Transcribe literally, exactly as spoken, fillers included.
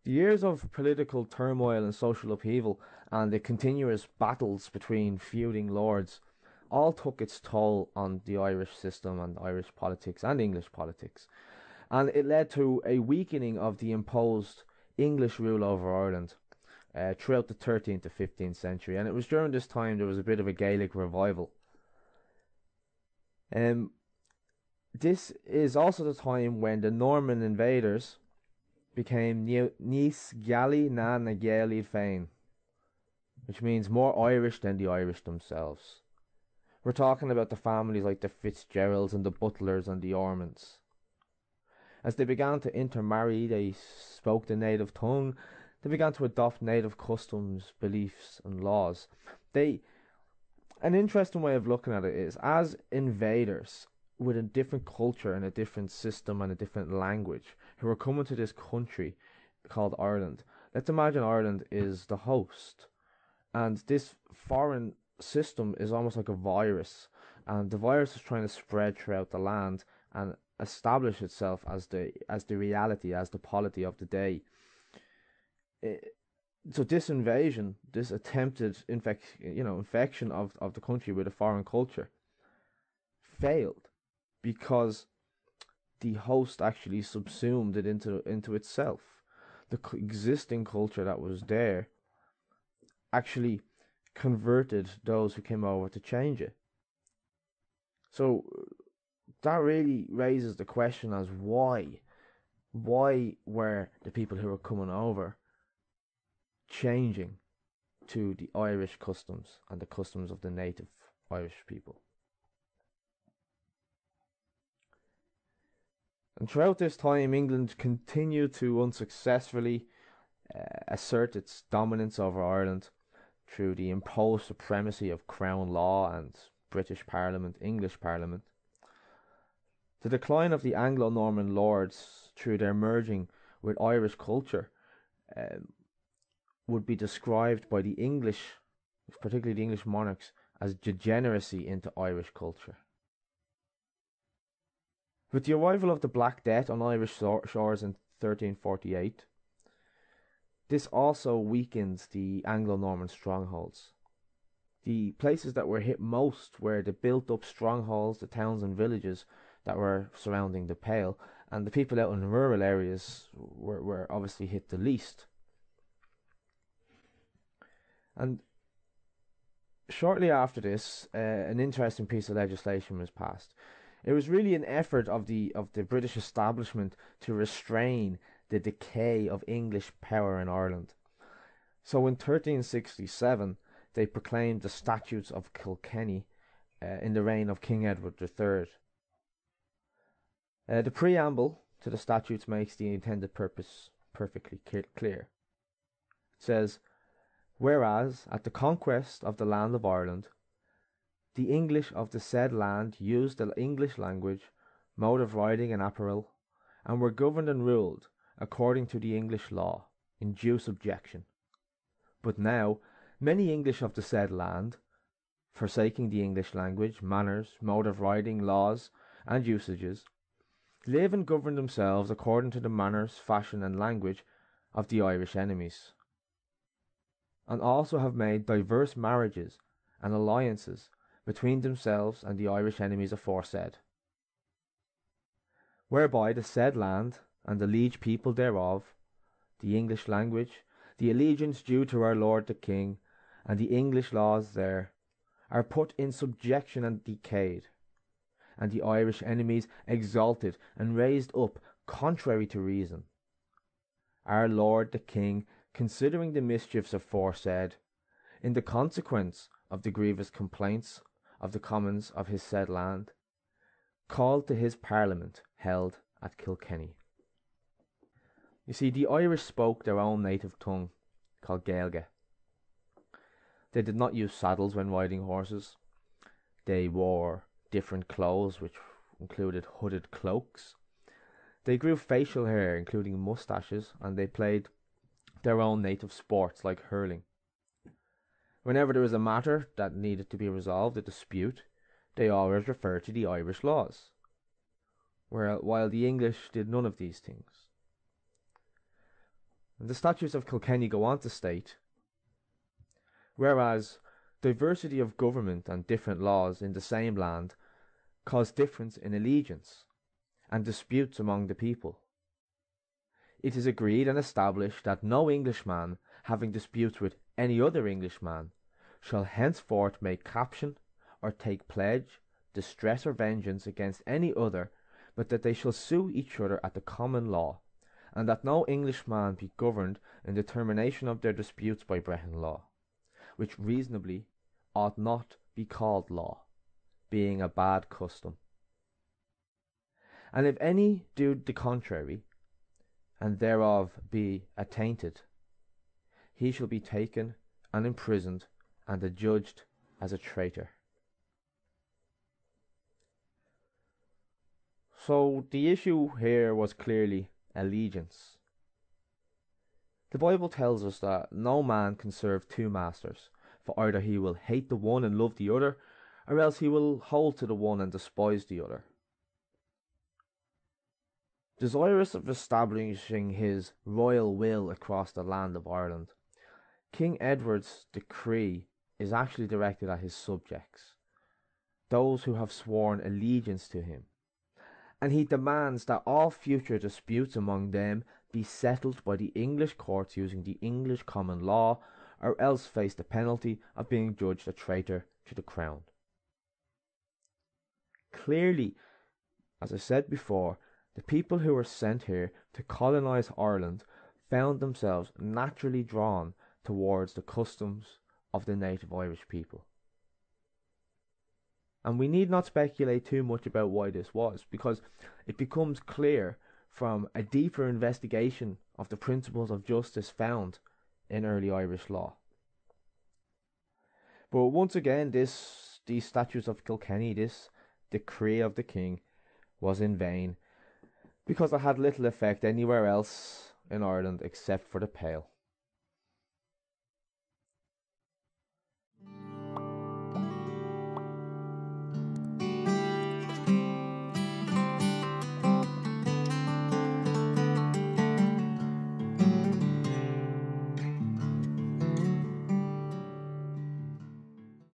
The years of political turmoil and social upheaval and the continuous battles between feuding lords all took its toll on the Irish system and Irish politics and English politics. And it led to a weakening of the imposed English rule over Ireland uh, throughout the thirteenth to fifteenth century. And it was during this time there was a bit of a Gaelic revival. Um, this is also the time when the Norman invaders became Níos Gealaí ná na Gaeltaí féin, which means more Irish than the Irish themselves. We're talking about the families like the Fitzgeralds and the Butlers and the Ormonds. As they began to intermarry, they spoke the native tongue, they began to adopt native customs, beliefs and laws. They, an interesting way of looking at it is, as invaders with a different culture and a different system and a different language who are coming to this country called Ireland. Let's imagine Ireland is the host, and this foreign system is almost like a virus, and the virus is trying to spread throughout the land and establish itself as the as the reality, as the polity of the day. It, so this invasion, this attempted infec you know infection of, of the country with a foreign culture failed because the host actually subsumed it into into itself. The existing culture that was there actually converted those who came over to change it. So that really raises the question as why why were the people who were coming over changing to the Irish customs and the customs of the native Irish people. And throughout this time, England continued to unsuccessfully uh, assert its dominance over Ireland through the imposed supremacy of Crown law and British Parliament, English Parliament. The decline of the Anglo-Norman lords through their merging with Irish culture um, would be described by the English, particularly the English monarchs, as degeneracy into Irish culture. With the arrival of the Black Death on Irish shores in thirteen forty-eight, this also weakened the Anglo-Norman strongholds. The places that were hit most were the built-up strongholds, the towns and villages that were surrounding the Pale, and the people out in rural areas were, were obviously hit the least. And shortly after this, uh, an interesting piece of legislation was passed. It was really an effort of the of the British establishment to restrain the decay of English power in Ireland. So in thirteen sixty-seven, they proclaimed the Statutes of Kilkenny uh, in the reign of King Edward the Third. Uh, the preamble to the statutes makes the intended purpose perfectly clear. It says, whereas at the conquest of the land of Ireland, the English of the said land used the English language, mode of writing and apparel, and were governed and ruled according to the English law, in due subjection. But now, many English of the said land, forsaking the English language, manners, mode of writing, laws, and usages, live and govern themselves according to the manners, fashion, and language of the Irish enemies, and also have made diverse marriages and alliances between themselves and the Irish enemies aforesaid, whereby the said land and the liege people thereof, the English language, the allegiance due to our Lord the King, and the English laws there, are put in subjection and decayed, and the Irish enemies exalted and raised up contrary to reason. Our Lord the King, considering the mischiefs aforesaid, in the consequence of the grievous complaints of the commons of his said land, called to his parliament held at Kilkenny. You see, the Irish spoke their own native tongue, called Gaeilge. They did not use saddles when riding horses. They wore different clothes, which included hooded cloaks. They grew facial hair, including moustaches, and they played their own native sports like hurling. Whenever there was a matter that needed to be resolved, a dispute, they always referred to the Irish laws, while the English did none of these things. And the Statutes of Kilkenny go on to state, whereas diversity of government and different laws in the same land cause difference in allegiance and disputes among the people, it is agreed and established that no Englishman having disputes with any other Englishman shall henceforth make caption or take pledge, distress or vengeance against any other, but that they shall sue each other at the common law, and that no Englishman be governed in the termination of their disputes by Brehon law, which reasonably ought not be called law, being a bad custom. And if any do the contrary, and thereof be attainted, he shall be taken and imprisoned and adjudged as a traitor. So the issue here was clearly allegiance. The Bible tells us that no man can serve two masters, for either he will hate the one and love the other, or else he will hold to the one and despise the other. Desirous of establishing his royal will across the land of Ireland, King Edward's decree is actually directed at his subjects, those who have sworn allegiance to him, and he demands that all future disputes among them be settled by the English courts using the English common law, or else face the penalty of being judged a traitor to the crown. Clearly, as I said before, the people who were sent here to colonise Ireland found themselves naturally drawn towards the customs of the native Irish people. And we need not speculate too much about why this was, because it becomes clear from a deeper investigation of the principles of justice found in early Irish law. But once again, this these Statutes of Kilkenny, this decree of the king, was in vain, because it had little effect anywhere else in Ireland except for the Pale.